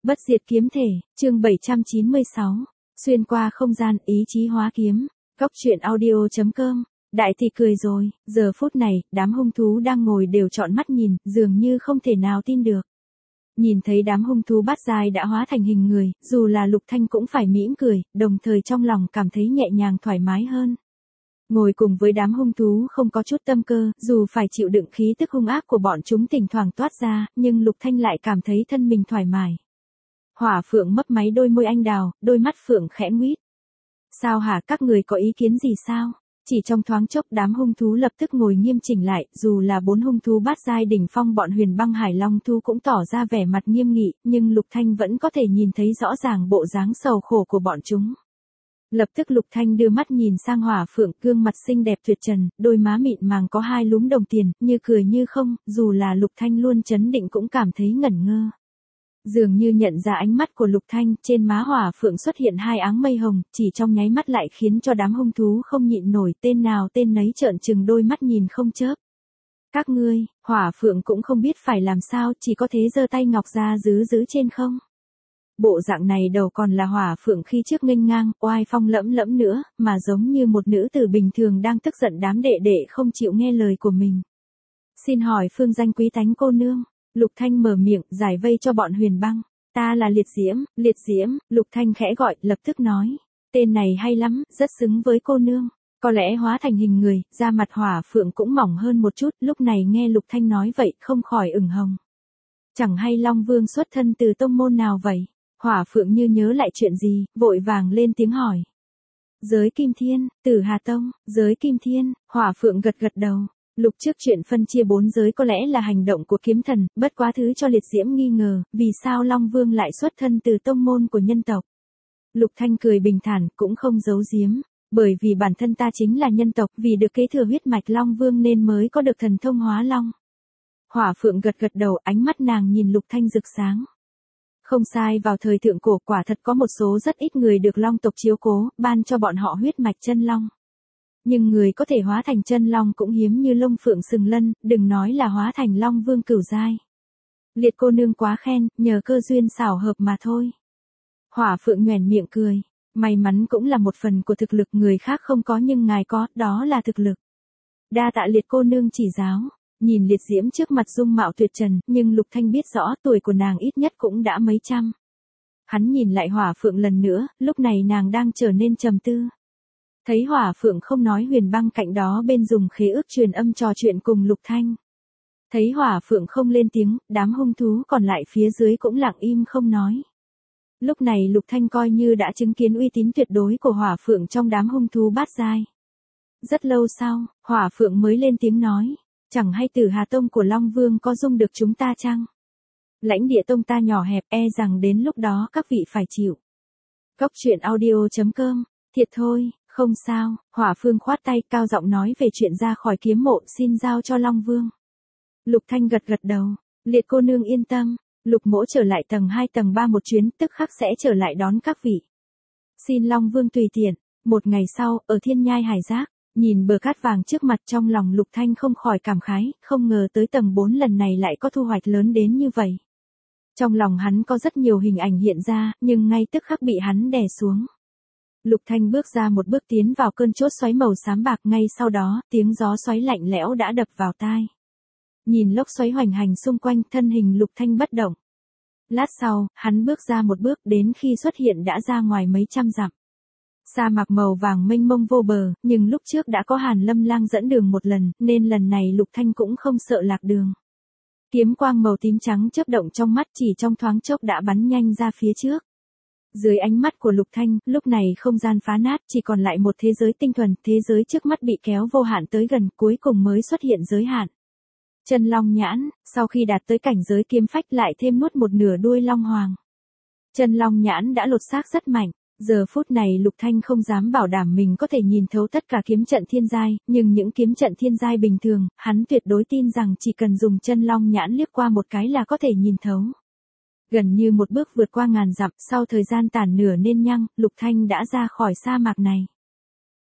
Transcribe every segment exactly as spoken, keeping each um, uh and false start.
Bất diệt kiếm thể, chương bảy trăm chín mươi sáu. Xuyên qua không gian, ý chí hóa kiếm. Góc truyện audio chấm com. Đại thị cười rồi, giờ phút này, đám hung thú đang ngồi đều trọn mắt nhìn, dường như không thể nào tin được. Nhìn thấy đám hung thú bát giai đã hóa thành hình người, dù là Lục Thanh cũng phải mỉm cười, đồng thời trong lòng cảm thấy nhẹ nhàng thoải mái hơn. Ngồi cùng với đám hung thú không có chút tâm cơ, dù phải chịu đựng khí tức hung ác của bọn chúng thỉnh thoảng toát ra, nhưng Lục Thanh lại cảm thấy thân mình thoải mái. Hỏa Phượng mấp máy đôi môi anh đào, đôi mắt Phượng khẽ nguyết. Sao hả, các người có ý kiến gì sao? Chỉ trong thoáng chốc đám hung thú lập tức ngồi nghiêm chỉnh lại, dù là bốn hung thú bát giai đỉnh phong bọn Huyền Băng Hải Long thú cũng tỏ ra vẻ mặt nghiêm nghị, nhưng Lục Thanh vẫn có thể nhìn thấy rõ ràng bộ dáng sầu khổ của bọn chúng. Lập tức Lục Thanh đưa mắt nhìn sang Hỏa Phượng, gương mặt xinh đẹp tuyệt trần, đôi má mịn màng có hai lúm đồng tiền, như cười như không, dù là Lục Thanh luôn chấn định cũng cảm thấy ngẩn ngơ. Dường như nhận ra ánh mắt của Lục Thanh, trên má Hỏa Phượng xuất hiện hai áng mây hồng, chỉ trong nháy mắt lại khiến cho đám hung thú không nhịn nổi, tên nào tên nấy trợn trừng đôi mắt nhìn không chớp. Các ngươi, Hỏa Phượng cũng không biết phải làm sao, chỉ có thế giơ tay ngọc ra giữ giữ trên không. Bộ dạng này đầu còn là Hỏa Phượng khi trước nghênh ngang, oai phong lẫm lẫm nữa, mà giống như một nữ tử bình thường đang tức giận đám đệ đệ không chịu nghe lời của mình. Xin hỏi phương danh quý tánh cô nương. Lục Thanh mở miệng, giải vây cho bọn Huyền Băng. Ta là Liệt Diễm, Liệt Diễm, Lục Thanh khẽ gọi, lập tức nói. Tên này hay lắm, rất xứng với cô nương. Có lẽ hóa thành hình người, da mặt Hỏa Phượng cũng mỏng hơn một chút, lúc này nghe Lục Thanh nói vậy, không khỏi ửng hồng. Chẳng hay Long Vương xuất thân từ tông môn nào vậy? Hỏa Phượng như nhớ lại chuyện gì, vội vàng lên tiếng hỏi. Giới Kim Thiên, Tử Hà Tông, Giới Kim Thiên, Hỏa Phượng gật gật đầu. Lục trước chuyện phân chia bốn giới có lẽ là hành động của kiếm thần, bất quá thứ cho Liệt Diễm nghi ngờ, vì sao Long Vương lại xuất thân từ tông môn của nhân tộc. Lục Thanh cười bình thản, cũng không giấu giếm, bởi vì bản thân ta chính là nhân tộc, vì được kế thừa huyết mạch Long Vương nên mới có được thần thông hóa long. Hỏa Phượng gật gật đầu, ánh mắt nàng nhìn Lục Thanh rực sáng. Không sai, vào thời thượng cổ quả thật có một số rất ít người được Long tộc chiếu cố, ban cho bọn họ huyết mạch chân long. Nhưng người có thể hóa thành chân long cũng hiếm như Long Phượng Sừng Lân, đừng nói là hóa thành Long Vương cửu giai. Liệt cô nương quá khen, nhờ cơ duyên xảo hợp mà thôi. Hỏa Phượng nhoẻn miệng cười, may mắn cũng là một phần của thực lực người khác không có nhưng ngài có, đó là thực lực. Đa tạ Liệt cô nương chỉ giáo. Nhìn Liệt Diễm trước mặt dung mạo tuyệt trần, nhưng Lục Thanh biết rõ tuổi của nàng ít nhất cũng đã mấy trăm. Hắn nhìn lại Hỏa Phượng lần nữa, lúc này nàng đang trở nên trầm tư. Thấy Hỏa Phượng không nói, Huyền Băng cạnh đó bên dùng khế ước truyền âm trò chuyện cùng Lục Thanh. Thấy Hỏa Phượng không lên tiếng, đám hung thú còn lại phía dưới cũng lặng im không nói. Lúc này Lục Thanh coi như đã chứng kiến uy tín tuyệt đối của Hỏa Phượng trong đám hung thú bát giai. Rất lâu sau, Hỏa Phượng mới lên tiếng nói. Chẳng hay Tử Hà Tông của Long Vương có dung được chúng ta chăng? Lãnh địa tông ta nhỏ hẹp, e rằng đến lúc đó các vị phải chịu. Góc truyện audio chấm com. Thiệt thôi, không sao. Hỏa Phương khoát tay, cao giọng nói về chuyện ra khỏi kiếm mộ, xin giao cho Long Vương. Lục Thanh gật gật đầu. Liệt cô nương yên tâm. Lục mỗ trở lại tầng hai tầng ba một chuyến, tức khắc sẽ trở lại đón các vị. Xin Long Vương tùy tiện. Một ngày sau, ở Thiên Nhai Hải Giác. Nhìn bờ cát vàng trước mặt, trong lòng Lục Thanh không khỏi cảm khái, không ngờ tới tầng bốn lần này lại có thu hoạch lớn đến như vậy. Trong lòng hắn có rất nhiều hình ảnh hiện ra, nhưng ngay tức khắc bị hắn đè xuống. Lục Thanh bước ra một bước tiến vào cơn chốt xoáy màu xám bạc, ngay sau đó, tiếng gió xoáy lạnh lẽo đã đập vào tai. Nhìn lốc xoáy hoành hành xung quanh, thân hình Lục Thanh bất động. Lát sau, hắn bước ra một bước, đến khi xuất hiện đã ra ngoài mấy trăm dặm. Sa mạc màu vàng mênh mông vô bờ, nhưng lúc trước đã có Hàn Lâm Lang dẫn đường một lần, nên lần này Lục Thanh cũng không sợ lạc đường. Kiếm quang màu tím trắng chớp động trong mắt, chỉ trong thoáng chốc đã bắn nhanh ra phía trước. Dưới ánh mắt của Lục Thanh, lúc này không gian phá nát, chỉ còn lại một thế giới tinh thuần, thế giới trước mắt bị kéo vô hạn tới gần, cuối cùng mới xuất hiện giới hạn. Chân Long Nhãn, sau khi đạt tới cảnh giới kiếm phách lại thêm nuốt một nửa đuôi Long Hoàng. Chân Long Nhãn đã lột xác rất mạnh. Giờ phút này Lục Thanh không dám bảo đảm mình có thể nhìn thấu tất cả kiếm trận thiên giai, nhưng những kiếm trận thiên giai bình thường, hắn tuyệt đối tin rằng chỉ cần dùng chân long nhãn liếc qua một cái là có thể nhìn thấu. Gần như một bước vượt qua ngàn dặm, sau thời gian tàn nửa nên nhăng, Lục Thanh đã ra khỏi sa mạc này.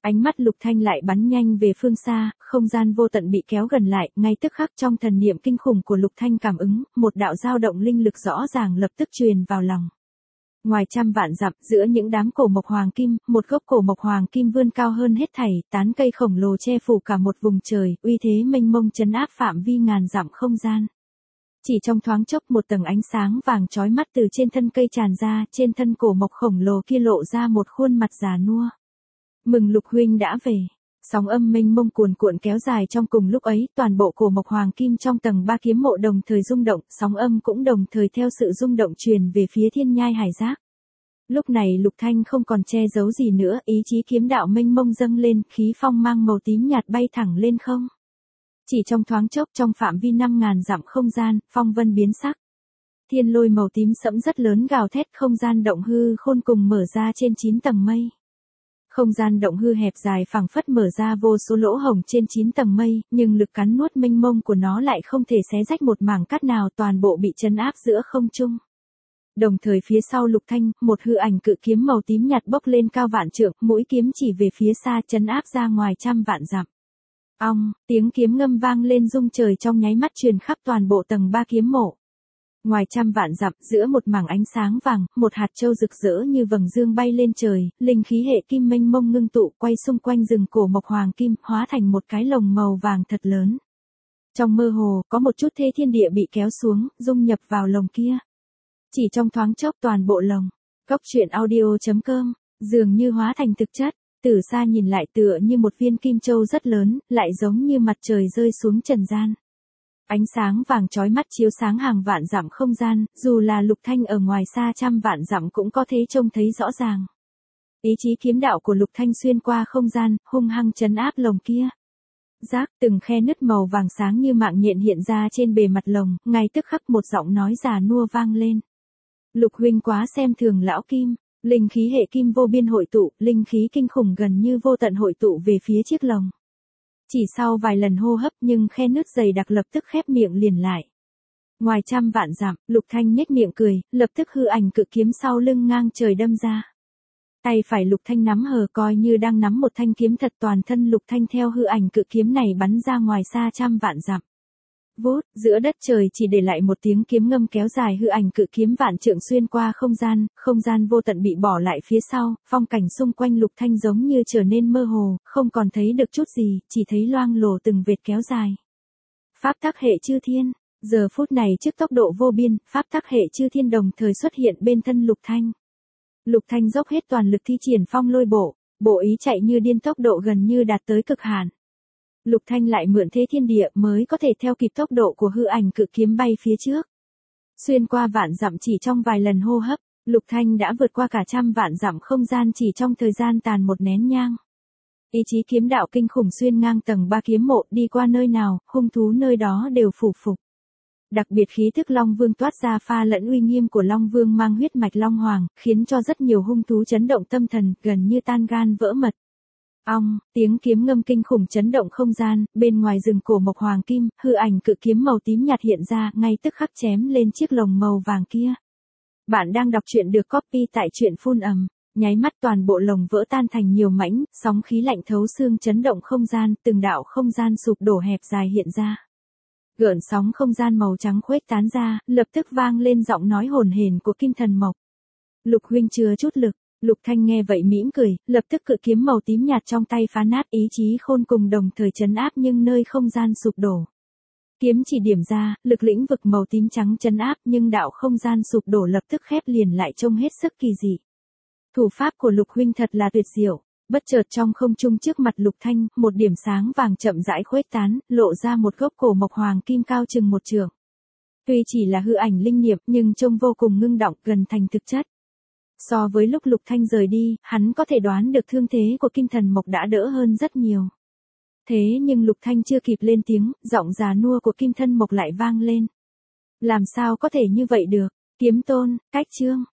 Ánh mắt Lục Thanh lại bắn nhanh về phương xa, không gian vô tận bị kéo gần lại, ngay tức khắc trong thần niệm kinh khủng của Lục Thanh cảm ứng, một đạo dao động linh lực rõ ràng lập tức truyền vào lòng. Ngoài trăm vạn dặm, giữa những đám cổ mộc hoàng kim, một gốc cổ mộc hoàng kim vươn cao hơn hết thảy, tán cây khổng lồ che phủ cả một vùng trời, uy thế mênh mông trấn áp phạm vi ngàn dặm không gian. Chỉ trong thoáng chốc một tầng ánh sáng vàng chói mắt từ trên thân cây tràn ra, trên thân cổ mộc khổng lồ kia lộ ra một khuôn mặt già nua. Mừng Lục huynh đã về. Sóng âm mênh mông cuồn cuộn kéo dài trong cùng lúc ấy, toàn bộ cổ mộc hoàng kim trong tầng ba kiếm mộ đồng thời rung động, sóng âm cũng đồng thời theo sự rung động truyền về phía thiên nhai hải giác. Lúc này Lục Thanh không còn che giấu gì nữa, ý chí kiếm đạo mênh mông dâng lên, khí phong mang màu tím nhạt bay thẳng lên không. Chỉ trong thoáng chốc trong phạm vi năm ngàn dặm không gian, phong vân biến sắc. Thiên lôi màu tím sẫm rất lớn gào thét, không gian động hư khôn cùng mở ra trên chín tầng mây. Không gian động hư hẹp dài phẳng phất mở ra vô số lỗ hổng trên chín tầng mây, nhưng lực cắn nuốt mênh mông của nó lại không thể xé rách một mảng cát nào, toàn bộ bị trấn áp giữa không trung. Đồng thời phía sau Lục Thanh, một hư ảnh cự kiếm màu tím nhạt bốc lên cao vạn trượng, mũi kiếm chỉ về phía xa trấn áp ra ngoài trăm vạn dặm. Ong, tiếng kiếm ngâm vang lên rung trời trong nháy mắt truyền khắp toàn bộ tầng ba kiếm mộ. Ngoài trăm vạn dặm, giữa một mảng ánh sáng vàng, một hạt châu rực rỡ như vầng dương bay lên trời, linh khí hệ kim mênh mông ngưng tụ quay xung quanh rừng cổ mộc hoàng kim, hóa thành một cái lồng màu vàng thật lớn. Trong mơ hồ, có một chút thế thiên địa bị kéo xuống, dung nhập vào lồng kia. Chỉ trong thoáng chốc toàn bộ lồng. Góc truyện audio chấm com, dường như hóa thành thực chất, từ xa nhìn lại tựa như một viên kim châu rất lớn, lại giống như mặt trời rơi xuống trần gian. Ánh sáng vàng chói mắt chiếu sáng hàng vạn dặm không gian, dù là Lục Thanh ở ngoài xa trăm vạn dặm cũng có thể trông thấy rõ ràng. Ý chí kiếm đạo của Lục Thanh xuyên qua không gian, hung hăng trấn áp lồng kia. Rác, từng khe nứt màu vàng sáng như mạng nhện hiện ra trên bề mặt lồng, ngay tức khắc một giọng nói già nua vang lên. Lục huynh quá xem thường lão kim, linh khí hệ kim vô biên hội tụ, linh khí kinh khủng gần như vô tận hội tụ về phía chiếc lồng. Chỉ sau vài lần hô hấp nhưng khe nứt dày đặc lập tức khép miệng liền lại. Ngoài trăm vạn dặm, Lục Thanh nhếch miệng cười, lập tức hư ảnh cự kiếm sau lưng ngang trời đâm ra. Tay phải Lục Thanh nắm hờ coi như đang nắm một thanh kiếm thật, toàn thân Lục Thanh theo hư ảnh cự kiếm này bắn ra ngoài xa trăm vạn dặm. Vút, giữa đất trời chỉ để lại một tiếng kiếm ngâm kéo dài, hư ảnh cự kiếm vạn trượng xuyên qua không gian, không gian vô tận bị bỏ lại phía sau, phong cảnh xung quanh Lục Thanh giống như trở nên mơ hồ, không còn thấy được chút gì, chỉ thấy loang lổ từng vệt kéo dài. Pháp tắc hệ chư thiên, giờ phút này trước tốc độ vô biên, pháp tắc hệ chư thiên đồng thời xuất hiện bên thân Lục Thanh. Lục Thanh dốc hết toàn lực thi triển phong lôi bộ, bộ ý chạy như điên, tốc độ gần như đạt tới cực hạn. Lục Thanh lại mượn thế thiên địa mới có thể theo kịp tốc độ của hư ảnh cự kiếm bay phía trước. Xuyên qua vạn dặm chỉ trong vài lần hô hấp, Lục Thanh đã vượt qua cả trăm vạn dặm không gian chỉ trong thời gian tàn một nén nhang. Ý chí kiếm đạo kinh khủng xuyên ngang tầng ba kiếm mộ, đi qua nơi nào, hung thú nơi đó đều phủ phục. Đặc biệt khí thức Long Vương toát ra pha lẫn uy nghiêm của Long Vương mang huyết mạch Long Hoàng, khiến cho rất nhiều hung thú chấn động tâm thần, gần như tan gan vỡ mật. Ong, tiếng kiếm ngâm kinh khủng chấn động không gian, bên ngoài rừng cổ mộc hoàng kim, hư ảnh cự kiếm màu tím nhạt hiện ra, ngay tức khắc chém lên chiếc lồng màu vàng kia. Bạn đang đọc truyện được copy tại truyện phun ầm, nháy mắt toàn bộ lồng vỡ tan thành nhiều mảnh, sóng khí lạnh thấu xương chấn động không gian, từng đạo không gian sụp đổ hẹp dài hiện ra. Gợn sóng không gian màu trắng khuếch tán ra, lập tức vang lên giọng nói hồn hển của Kim Thần Mộc. Lục huynh chứa chút lực. Lục Thanh nghe vậy mỉm cười, lập tức cự kiếm màu tím nhạt trong tay phá nát, ý chí khôn cùng đồng thời trấn áp nhưng nơi không gian sụp đổ. Kiếm chỉ điểm ra, lực lĩnh vực màu tím trắng trấn áp nhưng đạo không gian sụp đổ lập tức khép liền lại, trông hết sức kỳ dị. Thủ pháp của Lục huynh thật là tuyệt diệu. Bất chợt trong không trung trước mặt Lục Thanh, một điểm sáng vàng chậm rãi khuếch tán, lộ ra một gốc cổ mộc hoàng kim cao chừng một trượng. Tuy chỉ là hư ảnh linh niệm nhưng trông vô cùng ngưng động, gần thành thực chất. So với lúc Lục Thanh rời đi, hắn có thể đoán được thương thế của Kim Thần Mộc đã đỡ hơn rất nhiều. Thế nhưng Lục Thanh chưa kịp lên tiếng, giọng già nua của Kim Thân Mộc lại vang lên. Làm sao có thể như vậy được? Kiếm tôn, cách chương.